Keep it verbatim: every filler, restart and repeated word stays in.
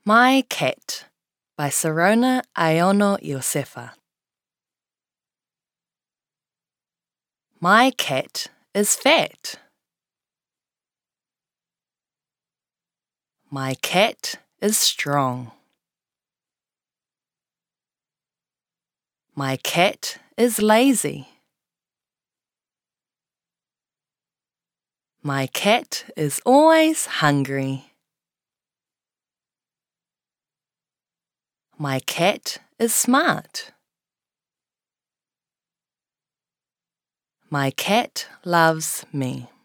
My Cat by Sirona Aiono Iosefa. My cat is fat. My cat is strong. My cat is lazy. My cat is always hungry. My cat is smart. My cat loves me.